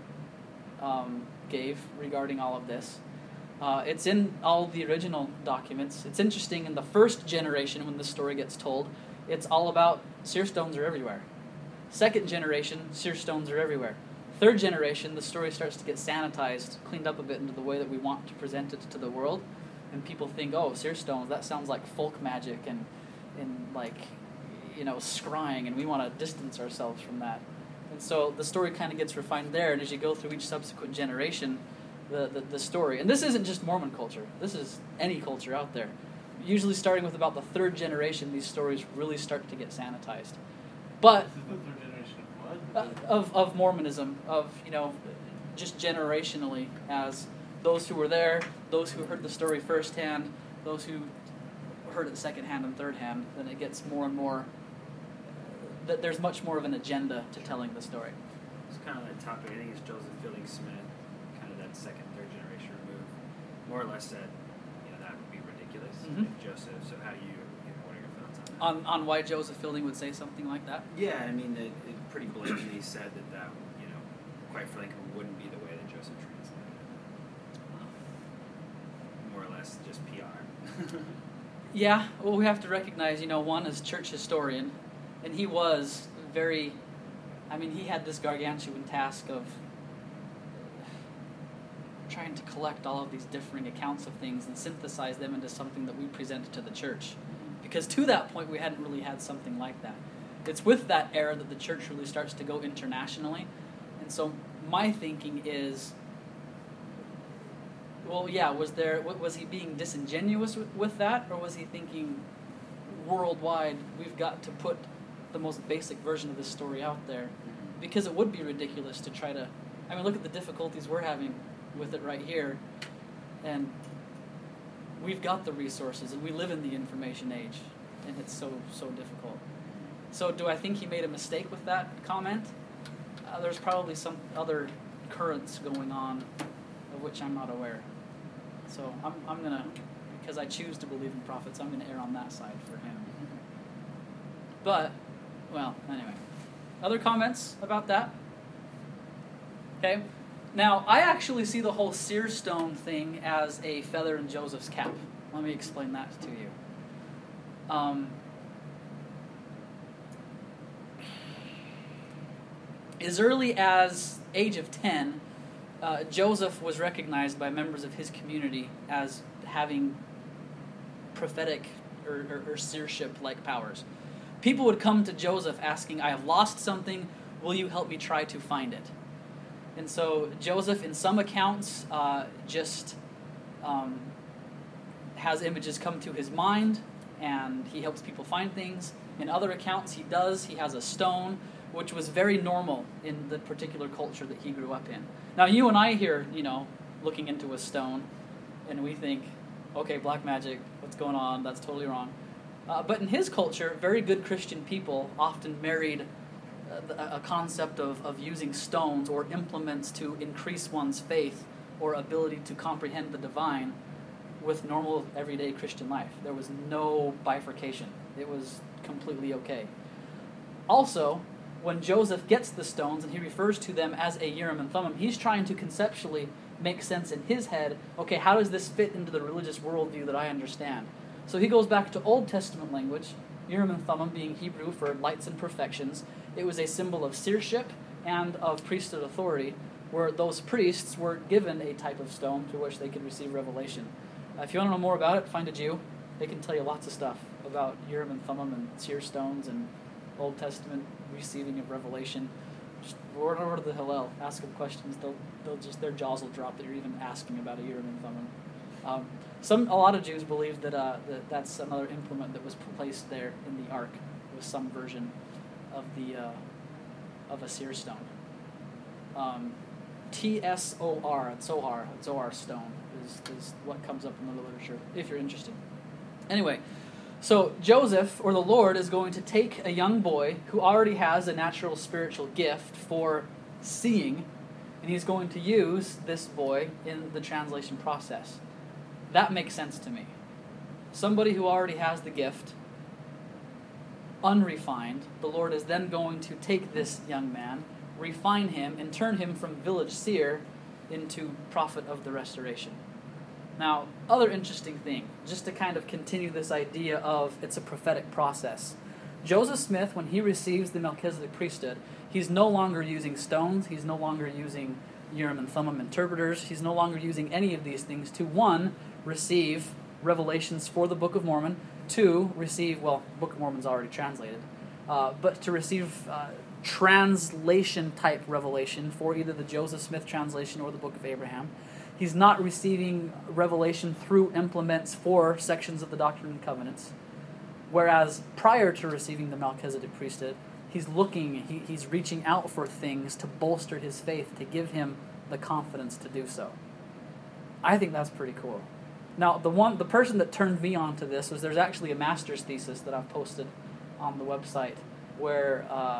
gave regarding all of this. It's in all the original documents. It's interesting, in the first generation when the story gets told, it's all about seer stones are everywhere. Second generation, seer stones are everywhere. Third generation, the story starts to get sanitized, cleaned up a bit into the way that we want to present it to the world. And people think, oh, seer stones, that sounds like folk magic and like, scrying, and we want to distance ourselves from that. And so the story kind of gets refined there, and as you go through each subsequent generation, the story, and this isn't just Mormon culture, this is any culture out there. Usually starting with about the third generation, these stories really start to get sanitized. But This is the third generation of what? of Mormonism, just generationally, as those who were there, those who heard the story firsthand, those who heard it secondhand and thirdhand, then it gets more and more, that there's much more of an agenda to telling the story. It's kind of that topic. I think it's Joseph Fielding Smith, kind of that second, third generation removed, more or less said, that would be ridiculous Mhm. if Joseph. So how do you, what are your thoughts on that? On why Joseph Fielding would say something like that? Yeah, I mean, it pretty blatantly said that quite frankly, wouldn't be the way that Joseph translated it. More or less just PR. Yeah, well, we have to recognize, one is church historian, and he was he had this gargantuan task of trying to collect all of these differing accounts of things and synthesize them into something that we presented to the church. Because to that point, we hadn't really had something like that. It's with that era that the church really starts to go internationally. And so my thinking is, was he being disingenuous with that, or was he thinking worldwide, we've got to put the most basic version of this story out there? Because it would be ridiculous to try to, look at the difficulties we're having with it right here, and we've got the resources, and we live in the information age, and it's so difficult. So do I think he made a mistake with that comment? There's probably some other currents going on of which I'm not aware. So I'm going to, because I choose to believe in prophets, I'm going to err on that side for him. But, anyway. Other comments about that? Okay. Now, I actually see the whole seer stone thing as a feather in Joseph's cap. Let me explain that to you. As early as age of 10, Joseph was recognized by members of his community as having prophetic or seership-like powers. people would come to Joseph asking, I have lost something, will you help me try to find it? And so Joseph, in some accounts, just has images come to his mind, and he helps people find things. In other accounts, he has a stone, which was very normal in the particular culture that he grew up in. Now, you and I here, looking into a stone, and we think, okay, black magic, what's going on? That's totally wrong. But in his culture, very good Christian people often married a concept of using stones or implements to increase one's faith or ability to comprehend the divine with normal, everyday Christian life. There was no bifurcation. It was completely okay. Also, when Joseph gets the stones and he refers to them as a Urim and Thummim, he's trying to conceptually make sense in his head, okay, how does this fit into the religious worldview that I understand? So he goes back to Old Testament language, Urim and Thummim being Hebrew for lights and perfections. It was a symbol of seership and of priesthood authority, where those priests were given a type of stone through which they could receive revelation. If you want to know more about it, find a Jew. They can tell you lots of stuff about Urim and Thummim and seer stones and Old Testament receiving of revelation. Just run over to the Hillel, ask them questions. They'll just, their jaws will drop that you're even asking about a Urim and Thummim. A lot of Jews believe that that's another implement that was placed there in the ark. It was some version of a seer stone. Tsor, Zohar stone is what comes up in the literature, if you're interested. Anyway, so Joseph, or the Lord, is going to take a young boy who already has a natural spiritual gift for seeing, and he's going to use this boy in the translation process. That makes sense to me. Somebody who already has the gift, unrefined, the Lord is then going to take this young man, refine him, and turn him from village seer into prophet of the restoration. Now, other interesting thing, just to kind of continue this idea of it's a prophetic process. Joseph Smith, when he receives the Melchizedek priesthood, he's no longer using stones, he's no longer using Urim and Thummim interpreters, he's no longer using any of these things to, one, receive revelations for the Book of Mormon, two, receive, well, Book of Mormon's already translated, but to receive translation-type revelation for either the Joseph Smith translation or the Book of Abraham. He's not receiving revelation through implements for sections of the Doctrine and Covenants. Whereas prior to receiving the Melchizedek priesthood, he's reaching out for things to bolster his faith, to give him the confidence to do so. I think that's pretty cool. Now, the person that turned me on to this was, there's actually a master's thesis that I've posted on the website where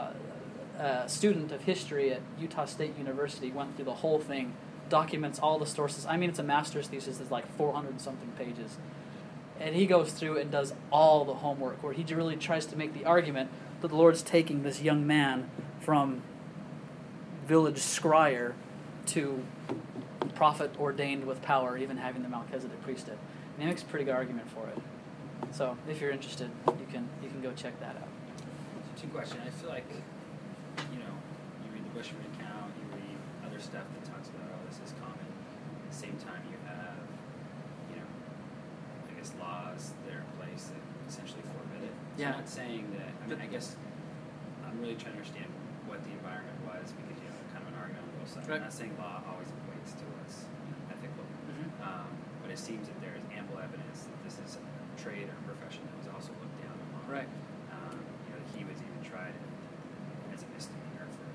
a student of history at Utah State University went through the whole thing, documents all the sources. I mean, it's a master's thesis that's like 400-something pages. And he goes through and does all the homework, where he really tries to make the argument that the Lord's taking this young man from village scryer to prophet ordained with power, even having the Melchizedek priesthood. And he makes a pretty good argument for it. So, if you're interested, you can go check that out. So, two questions. I feel like, you read the Bushman account, you read other stuff that talks about, oh, this is common. At the same time, you have, I guess, laws that are in place that essentially forbid it. So Yeah. I'm not saying that, I guess, I'm really trying to understand what the environment was, because, kind of an argument on both sides. Right. I'm not saying law always equates to what's ethical. But it seems that there is ample evidence that this is a trade or profession that was also looked down upon. Right. He was even tried as a misdemeanor for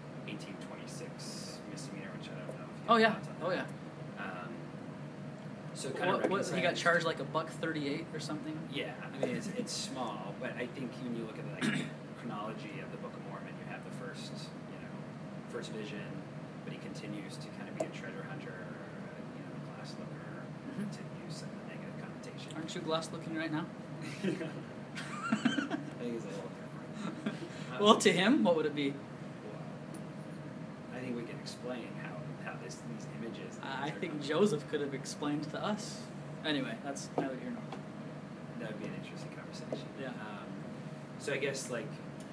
1826 misdemeanor, which I don't know if you Oh have yeah. thoughts on Oh that. yeah. So kind of He got charged like $138 or something. Yeah, I mean it's small, but I think when you look at the chronology of the Book of Mormon, you have the first vision, but he continues to kind of be a treasure hunter, glass looker, to use some of the negative connotation. Aren't you glass looking right now? I think it's a little different. Well, to him, what would it be? Well, I think we can explain how these images. I think Joseph could have explained to us. Anyway, that's neither here nor there. That would be an interesting conversation. Yeah. So I guess I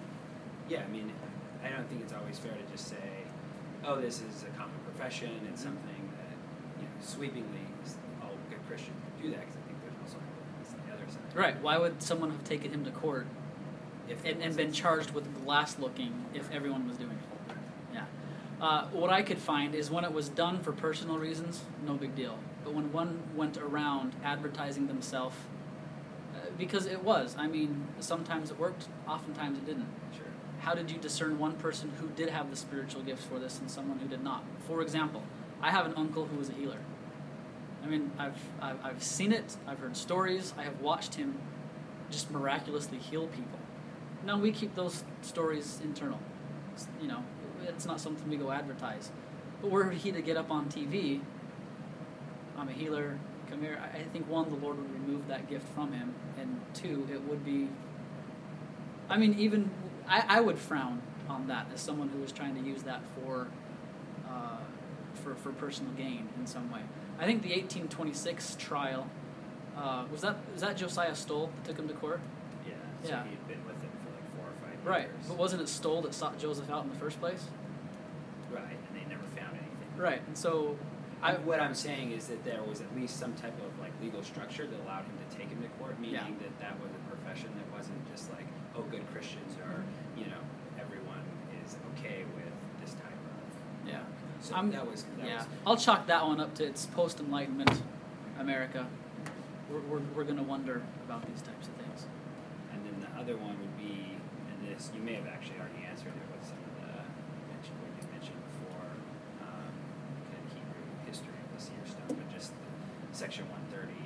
don't think it's always fair to just say, oh, this is a common profession and something that sweepingly all good Christians do that, because I think there's also evidence on the other side. Right. Why would someone have taken him to court and been charged with glass looking if everyone was doing it. Yeah. What I could find is when it was done for personal reasons, no big deal. But when one went around advertising themselves, because it was, I mean, sometimes it worked, oftentimes it didn't. Sure. How did you discern one person who did have the spiritual gifts for this and someone who did not? For example, I have an uncle who was a healer. I mean, I've seen it, I've heard stories, I have watched him just miraculously heal people. Now, we keep those stories internal. You know, it's not something we go advertise. But were he to get up on TV, I'm a healer, come here, I think, one, the Lord would remove that gift from him, and two, it would be, I mean, even, I would frown on that as someone who was trying to use that for personal gain in some way. I think the 1826 trial, was that Josiah Stoll that took him to court? Yeah. So Yeah. he'd been with him for like 4 or 5 years. Right, but wasn't it Stoll that sought Joseph out in the first place? Right, and they never found anything. Right, and so What I'm saying is that there was at least some type of like legal structure that allowed him to take him to court, meaning that was a profession that wasn't just like, oh, good Christians or, you know, everyone is okay with this type of. yeah. So that was. I'll chalk that one up to its post-Enlightenment America. We're going to wonder about these types of things. And then the other one would be, and this you may have actually already answered it with some of the what you mentioned before, kind of Hebrew history of the seer stone, but just section 130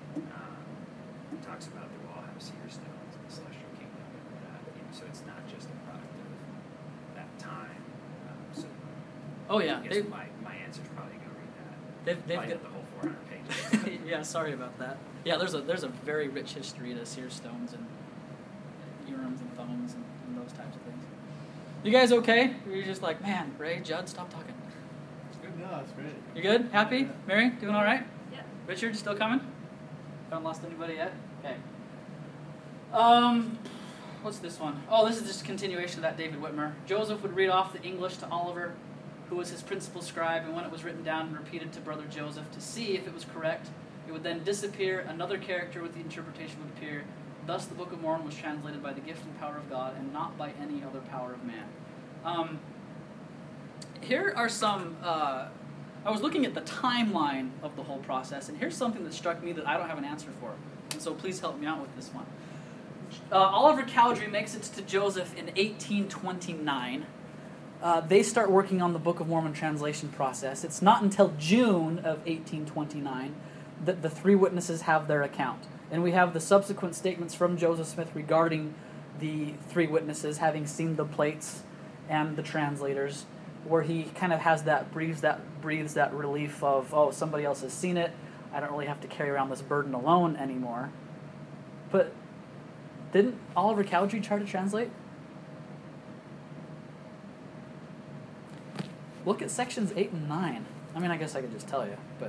talks about that we'll all have seer stones in the celestial kingdom, and so it's not just a product of that time. So Oh yeah, I guess my answer's probably going to read that. they've Probably got not the whole 400 pages. yeah. Sorry about that. Yeah, there's a very rich history to seer stones and Urim's and Thummim's and those types of things. You guys okay? Or you're just like, man, Ray, Judd, stop talking. It's good. No, it's great. You good? Happy? Mary, doing all right? Yeah. Richard, still coming? Haven't lost anybody yet? Okay. What's this one? Oh, this is just a continuation of that David Whitmer. Joseph would read off the English to Oliver, who was his principal scribe, and when it was written down and repeated to Brother Joseph to see if it was correct, it would then disappear, another character with the interpretation would appear. Thus the Book of Mormon was translated by the gift and power of God, and not by any other power of man. Here are some... I was looking at the timeline of the whole process, and here's something that struck me that I don't have an answer for. And so please help me out with this one. Oliver Cowdery makes it to Joseph in 1829. They start working on the Book of Mormon translation process. It's not until June of 1829 that the three witnesses have their account. And we have the subsequent statements from Joseph Smith regarding the three witnesses having seen the plates and the translators, where he kind of has that breathes that relief of, oh, somebody else has seen it. I don't really have to carry around this burden alone anymore. But didn't Oliver Cowdery try to translate? Look at sections 8 and 9. I mean, I guess I could just tell you, but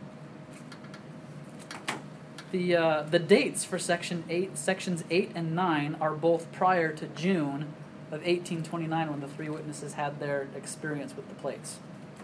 the dates for sections 8 and 9 are both prior to June of 1829, when the three witnesses had their experience with the plates.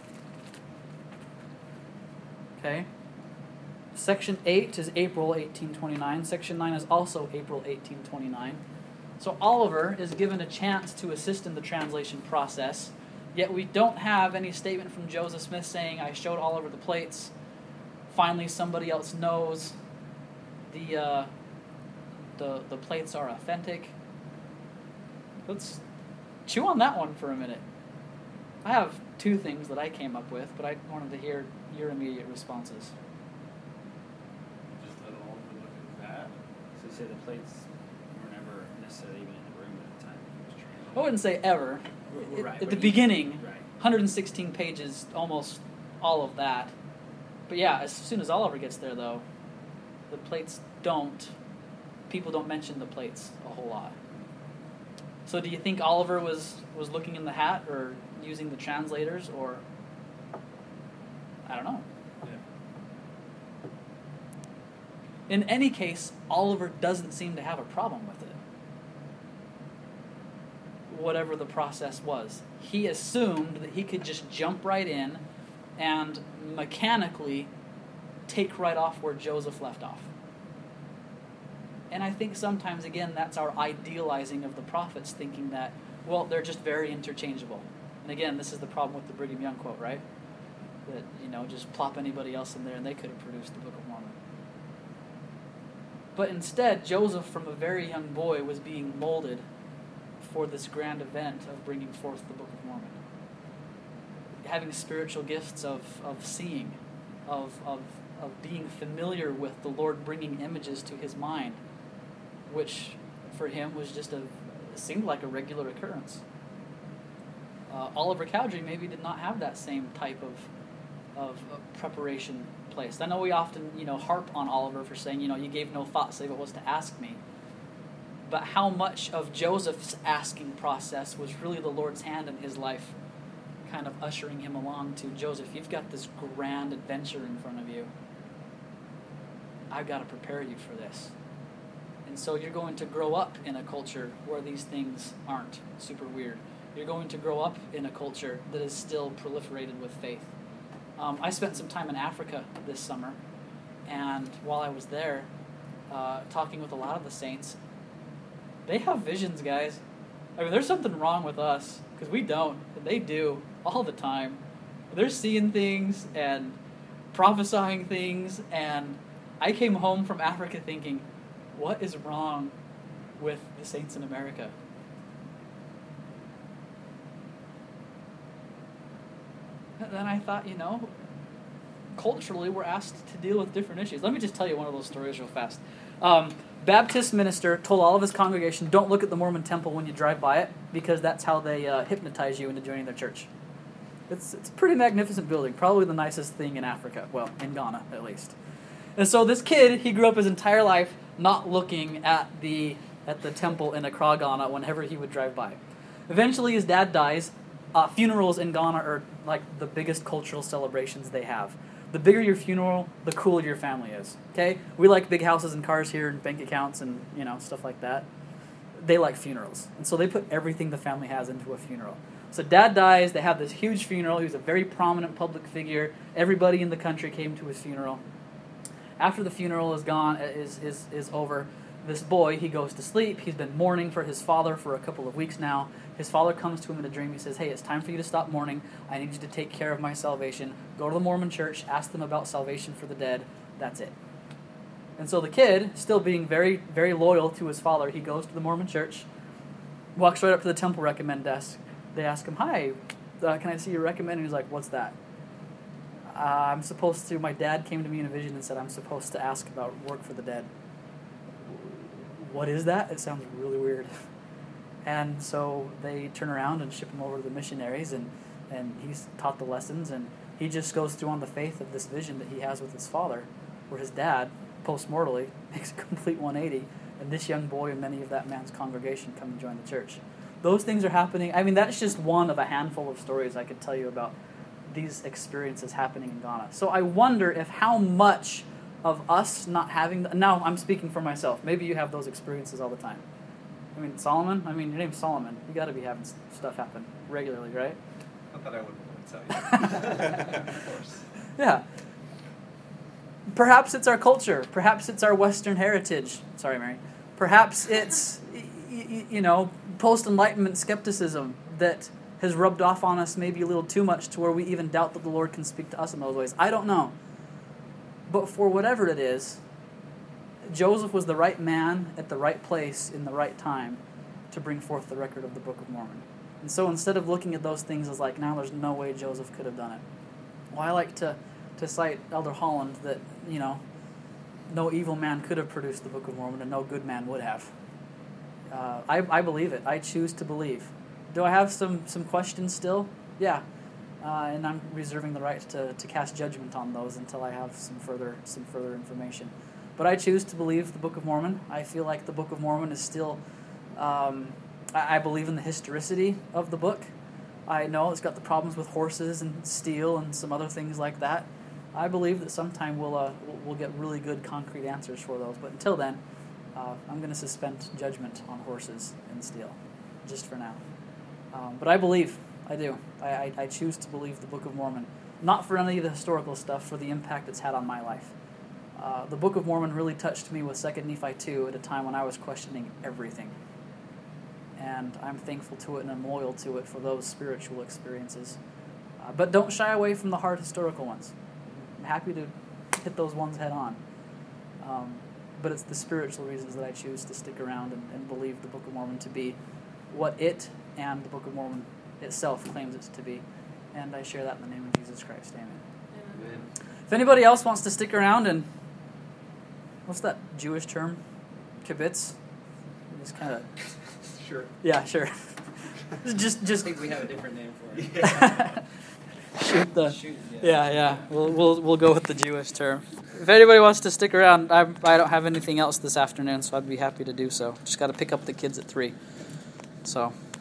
Okay? Section 8 is April 1829. Section 9 is also April 1829. So Oliver is given a chance to assist in the translation process, yet we don't have any statement from Joseph Smith saying, I showed Oliver the plates. Finally, somebody else knows the plates are authentic. Let's chew on that one for a minute. I have two things that I came up with, but I wanted to hear your immediate responses. Just let all of them look at that. So you say the plates were never necessarily even in the room at the time he was translating. I wouldn't say ever. Right, At the but beginning, right. 116 pages, almost all of that. But yeah, as soon as Oliver gets there, though, the plates people don't mention the plates a whole lot. So do you think Oliver was looking in the hat or using the translators, or I don't know. Yeah. In any case, Oliver doesn't seem to have a problem with it. Whatever the process was. He assumed that he could just jump right in and mechanically take right off where Joseph left off. And I think sometimes, again, that's our idealizing of the prophets, thinking that, well, they're just very interchangeable. And again, this is the problem with the Brigham Young quote, right? That, just plop anybody else in there and they could have produced the Book of Mormon. But instead, Joseph, from a very young boy, was being molded for this grand event of bringing forth the Book of Mormon. Having spiritual gifts of seeing, of being familiar with the Lord bringing images to his mind, which for him was seemed like a regular occurrence. Oliver Cowdery maybe did not have that same type of preparation placed. I know we often, harp on Oliver for saying, you gave no thought save it was to ask me. But how much of Joseph's asking process was really the Lord's hand in his life, kind of ushering him along to, Joseph, you've got this grand adventure in front of you. I've got to prepare you for this. And so you're going to grow up in a culture where these things aren't super weird. You're going to grow up in a culture that is still proliferated with faith. I spent some time in Africa this summer, and while I was there, talking with a lot of the saints, they have visions, guys. I mean, there's something wrong with us, because we don't, and they do, all the time. They're seeing things and prophesying things, and I came home from Africa thinking, what is wrong with the saints in America? And then I thought, culturally we're asked to deal with different issues. Let me just tell you one of those stories real fast. Baptist minister told all of his congregation, don't look at the Mormon temple when you drive by it, because that's how they hypnotize you into joining their church. It's a pretty magnificent building, probably the nicest thing in Africa, well, in Ghana at least. And so this kid, he grew up his entire life not looking at the temple in Accra, Ghana, whenever he would drive by. Eventually his dad dies. Funerals in Ghana are like the biggest cultural celebrations they have. The bigger your funeral, the cooler your family is. Okay? We like big houses and cars here and bank accounts and, stuff like that. They like funerals. And so they put everything the family has into a funeral. So dad dies, they have this huge funeral. He was a very prominent public figure. Everybody in the country came to his funeral. After the funeral is gone, is over, this boy, he goes to sleep. He's been mourning for his father for a couple of weeks now. His father comes to him in a dream. He says, hey, it's time for you to stop mourning. I need you to take care of my salvation. Go to the Mormon church, ask them about salvation for the dead. That's it. And so the kid, still being very, very loyal to his father, he goes to the Mormon church, walks right up to the temple recommend desk. They ask him, hi, can I see your recommend? And he's like, what's that? My dad came to me in a vision and said, I'm supposed to ask about work for the dead. What is that? It sounds really weird. And so they turn around and ship him over to the missionaries, and he's taught the lessons, and he just goes through on the faith of this vision that he has with his father, where his dad, post-mortally, makes a complete 180, and this young boy and many of that man's congregation come and join the church. Those things are happening. I mean, that's just one of a handful of stories I could tell you about these experiences happening in Ghana. So I wonder if how much of us not having... Now, I'm speaking for myself. Maybe you have those experiences all the time. I mean, Solomon? Your name's Solomon. You got to be having stuff happen regularly, right? Not that I wouldn't want to tell you. Of course. Yeah. Perhaps it's our culture. Perhaps it's our Western heritage. Sorry, Mary. Perhaps it's, post-Enlightenment skepticism that has rubbed off on us maybe a little too much to where we even doubt that the Lord can speak to us in those ways. I don't know. But for whatever it is, Joseph was the right man at the right place in the right time to bring forth the record of the Book of Mormon. And so instead of looking at those things as like, now there's no way Joseph could have done it. Well, I like to cite Elder Holland that, no evil man could have produced the Book of Mormon and no good man would have. I believe it. I choose to believe. Do I have some questions still? Yeah. And I'm reserving the right to cast judgment on those until I have some further information. But I choose to believe the Book of Mormon. I feel like the Book of Mormon is still... I believe in the historicity of the book. I know it's got the problems with horses and steel and some other things like that. I believe that sometime we'll get really good concrete answers for those. But until then, I'm going to suspend judgment on horses and steel, just for now. But I believe, I do. I choose to believe the Book of Mormon. Not for any of the historical stuff, for the impact it's had on my life. The Book of Mormon really touched me with 2 Nephi 2 at a time when I was questioning everything. And I'm thankful to it and I'm loyal to it for those spiritual experiences. But don't shy away from the hard historical ones. I'm happy to hit those ones head on. But it's the spiritual reasons that I choose to stick around and believe the Book of Mormon to be what it and the Book of Mormon itself claims it to be. And I share that in the name of Jesus Christ. Amen. Amen. If anybody else wants to stick around and, what's that Jewish term? Kibitz? Just kind of... Sure. Yeah, sure. I just think we have a different name for it. shoot the... Shoot, Yeah. We'll go with the Jewish term. If anybody wants to stick around, I don't have anything else this afternoon, so I'd be happy to do so. Just got to pick up the kids at 3. So...